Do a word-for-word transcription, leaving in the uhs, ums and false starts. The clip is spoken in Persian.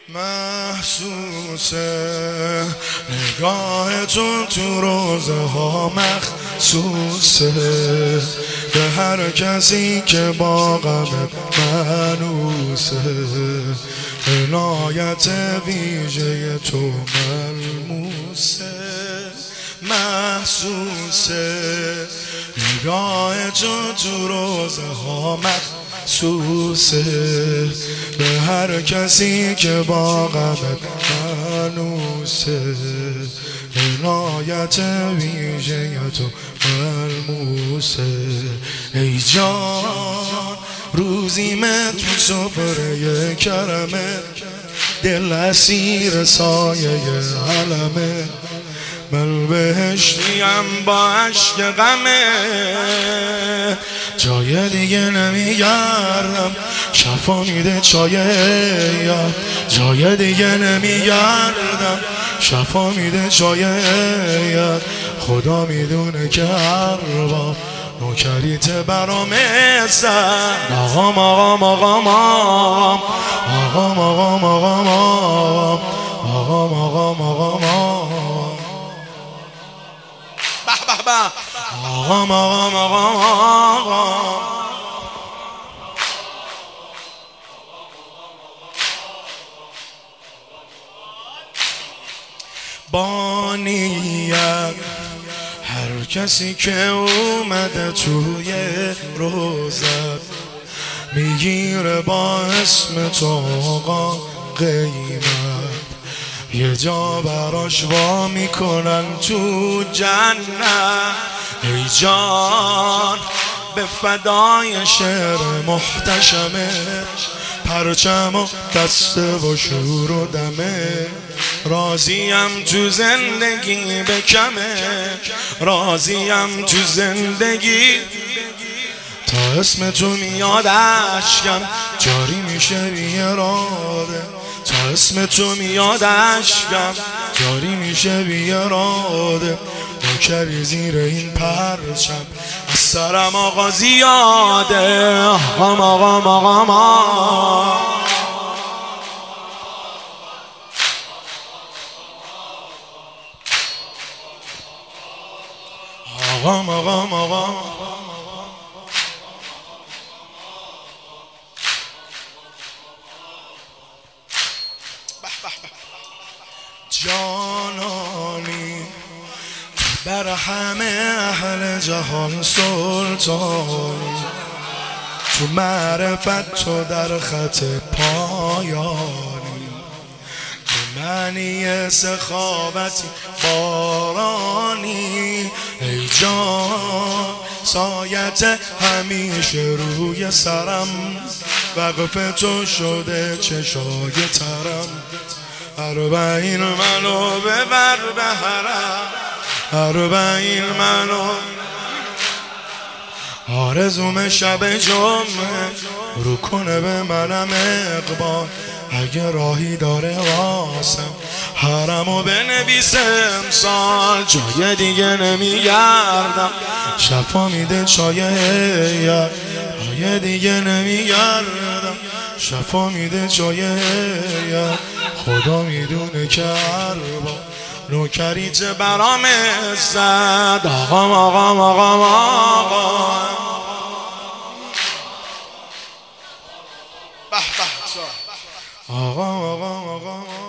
محسوسه نگاه تو تو روزه ها مخصوصه به هر کسی که با غمت منوسه عنایت ویژه تو ملموسه محسوسه نگاه تو تو روزه ها مخصوصه به هر کسی که با غمت منوسه عنایت ویژه تو ملموسه ای جان روزیمه تو سفره کرمه دل اسیر سایه علمه من بهشتیم با عشق غمه جای دیگه نمیگردم شفا میده چایه یا جای دیگه نمیگردم شفا میده چایه یا خدا میدونه که هر بار نوکریت برام زد آقام آقام آقام آقام آقام آقام آقام آقام آقام آقام آقام به به به آقام آقام آقام آقام با نیت هر کسی که اومده توی روزت میگیره با اسم تو آقا قیمت یه جا براش وا میکنن تو جنت ای جان به فدای شعر محتشمه پرچم و دسته و شور و دمه راضیم تو زندگی بکمه راضیم تو زندگی تا اسم تو میاد اشکم جاری میشه بی اراده تا اسم تو میاد اشکم جاری میشه بی اراده نوکری زیر این پرچم از سرم آقا زیاده آقام آقام آقام آقام آقام آقام جانانی بر همه اهل جهان سلطانی تو معرفت تو در خط پایانی تو معنی سخاوتی بارانی ای جان سایت همیشه روی سرم وقف تو شده چشای ترم اربعین منو ببر به حرم اربعین منو آرزوم شب جمعه رو کنه به منم اقبال اگه راهی داره واسم حرمو بنویسه امسال جای دیگه نمیگردم شفا میده چایه جای دیگه نمیگردم شفا میده چایه خدا میدونه که هر بار نوکریت برام زد آقام آقام آقام آقام به به آقام آقام آقام